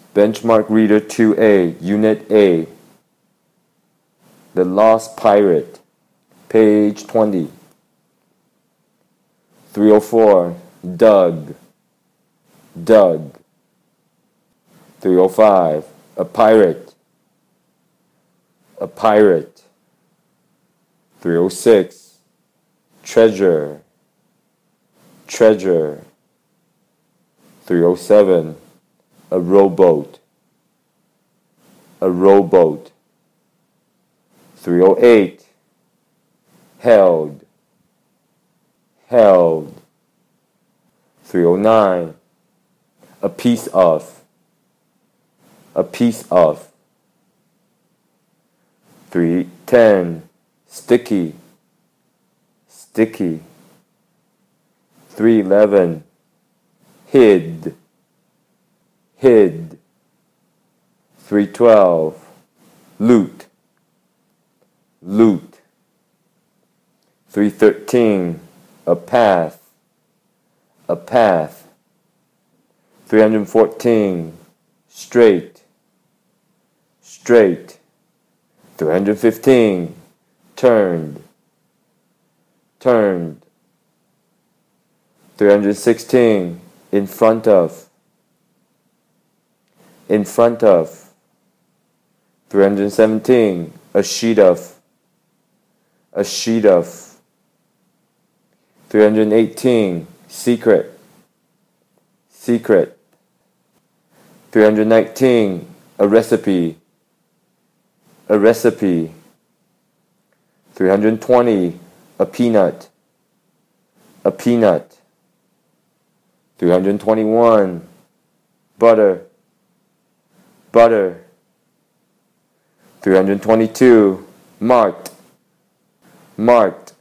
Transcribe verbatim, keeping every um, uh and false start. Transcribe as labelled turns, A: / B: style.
A: Benchmark Reader two A, Unit A. The Lost Pirate, page twenty. three oh four, Doug, Doug. three oh five, a pirate, a pirate. three oh six, treasure, treasure. three oh seven, a rowboat, a rowboat. three oh eight, held, held. three oh nine, a piece of, a piece of. three ten, sticky, sticky. three eleven, hid, hid. three twelve, loot, loot. three thirteen, a path, a path. three fourteen, straight, straight. three fifteen, turned, turned. three sixteen, in front of, in front of. three seventeen, a sheet of, a sheet of. three eighteen, secret, secret. three nineteen, a recipe, a recipe. three twenty, a peanut, a peanut. three twenty-one, butter, butter. three twenty-two, marked, marked.